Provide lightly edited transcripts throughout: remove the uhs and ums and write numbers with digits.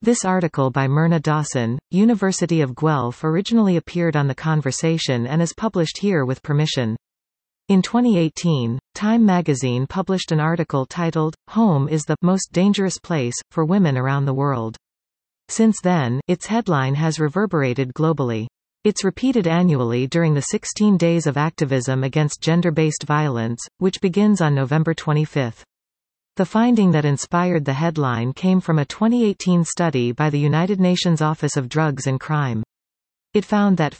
This article by Myrna Dawson, University of Guelph originally appeared on The Conversation and is published here with permission. In 2018, Time magazine published an article titled, "Home is the most dangerous place for women around the world." Since then, its headline has reverberated globally. It's repeated annually during the 16 Days of Activism Against Gender-Based Violence, which begins on November 25. The finding that inspired the headline came from a 2018 study by the United Nations Office of Drugs and Crime. It found that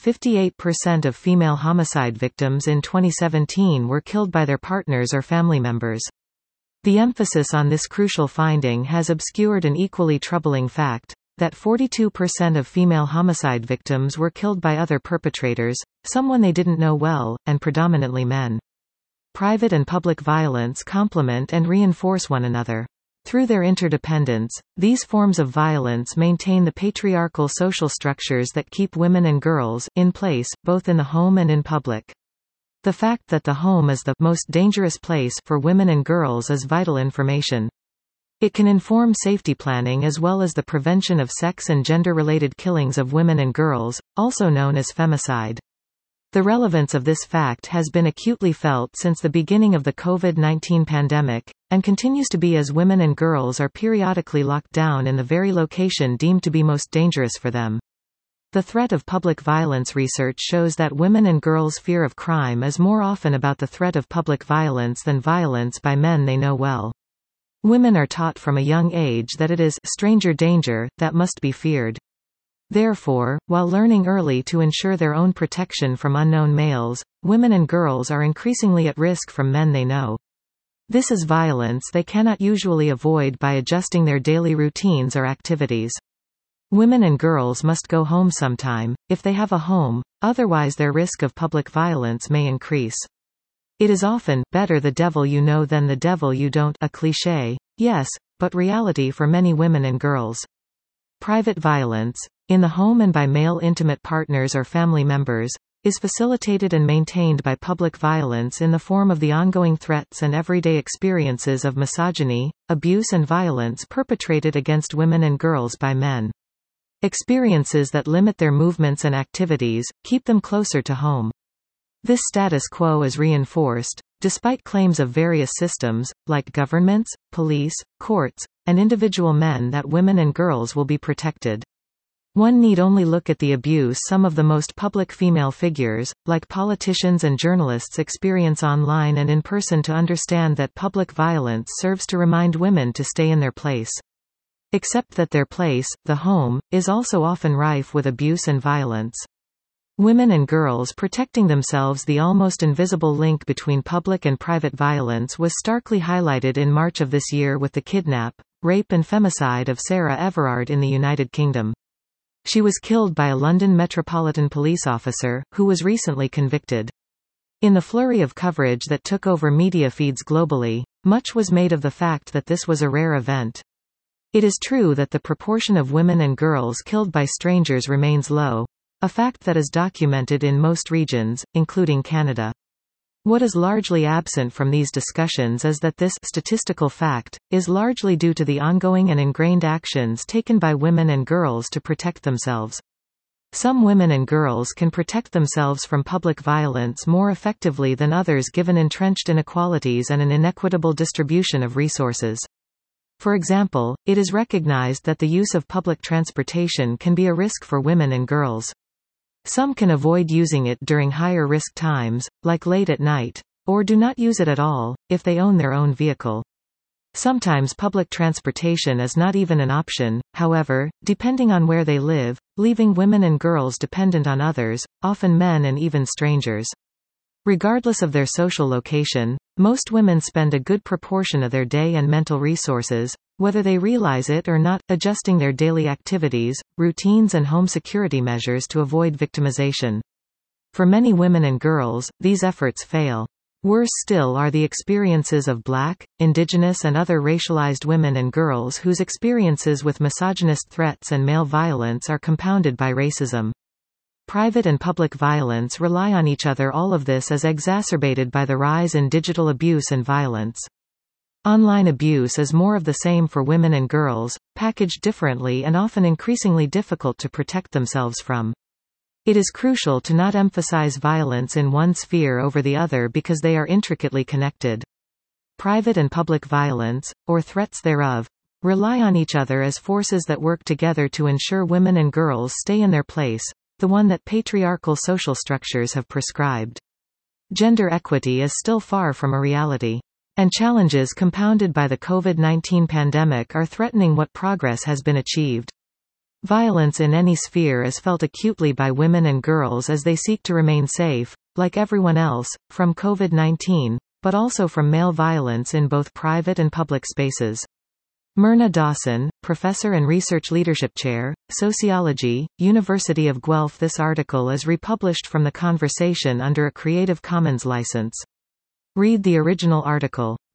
58% of female homicide victims in 2017 were killed by their partners or family members. The emphasis on this crucial finding has obscured an equally troubling fact, that 42% of female homicide victims were killed by other perpetrators, someone they didn't know well, and predominantly men. Private and public violence complement and reinforce one another. Through their interdependence, these forms of violence maintain the patriarchal social structures that keep women and girls in place, both in the home and in public. The fact that the home is the most dangerous place for women and girls is vital information. It can inform safety planning as well as the prevention of sex and gender-related killings of women and girls, also known as femicide. The relevance of this fact has been acutely felt since the beginning of the COVID-19 pandemic, and continues to be as women and girls are periodically locked down in the very location deemed to be most dangerous for them. The threat of public violence research shows that women and girls' fear of crime is more often about the threat of public violence than violence by men they know well. Women are taught from a young age that it is stranger danger that must be feared. Therefore, while learning early to ensure their own protection from unknown males, women and girls are increasingly at risk from men they know. This is violence they cannot usually avoid by adjusting their daily routines or activities. Women and girls must go home sometime, if they have a home, otherwise their risk of public violence may increase. It is often better the devil you know than the devil you don't, a cliché, yes, but reality for many women and girls. Private violence, in the home and by male intimate partners or family members, is facilitated and maintained by public violence in the form of the ongoing threats and everyday experiences of misogyny, abuse and violence perpetrated against women and girls by men. Experiences that limit their movements and activities, keep them closer to home. This status quo is reinforced, despite claims of various systems, like governments, police, courts, and individual men that women and girls will be protected. One need only look at the abuse some of the most public female figures, like politicians and journalists, experience online and in person to understand that public violence serves to remind women to stay in their place. Except that their place, the home, is also often rife with abuse and violence. Women and girls protecting themselves. The almost invisible link between public and private violence was starkly highlighted in March of this year with the kidnap, rape and femicide of Sarah Everard in the United Kingdom. She was killed by a London Metropolitan Police officer, who was recently convicted. In the flurry of coverage that took over media feeds globally, much was made of the fact that this was a rare event. It is true that the proportion of women and girls killed by strangers remains low, a fact that is documented in most regions, including Canada. What is largely absent from these discussions is that this statistical fact is largely due to the ongoing and ingrained actions taken by women and girls to protect themselves. Some women and girls can protect themselves from public violence more effectively than others given entrenched inequalities and an inequitable distribution of resources. For example, it is recognized that the use of public transportation can be a risk for women and girls. Some can avoid using it during higher risk times, like late at night, or do not use it at all, if they own their own vehicle. Sometimes public transportation is not even an option, however, depending on where they live, leaving women and girls dependent on others, often men and even strangers. Regardless of their social location, most women spend a good proportion of their day and mental resources, whether they realize it or not, adjusting their daily activities, routines and home security measures to avoid victimization. For many women and girls, these efforts fail. Worse still are the experiences of Black, Indigenous and other racialized women and girls whose experiences with misogynist threats and male violence are compounded by racism. Private and public violence rely on each other. All of this is exacerbated by the rise in digital abuse and violence. Online abuse is more of the same for women and girls, packaged differently and often increasingly difficult to protect themselves from. It is crucial to not emphasize violence in one sphere over the other because they are intricately connected. Private and public violence, or threats thereof, rely on each other as forces that work together to ensure women and girls stay in their place, the one that patriarchal social structures have prescribed. Gender equity is still far from a reality. And challenges compounded by the COVID-19 pandemic are threatening what progress has been achieved. Violence in any sphere is felt acutely by women and girls as they seek to remain safe, like everyone else, from COVID-19, but also from male violence in both private and public spaces. Myrna Dawson, Professor and Research Leadership Chair, Sociology, University of Guelph. This article is republished from The Conversation under a Creative Commons license. Read the original article.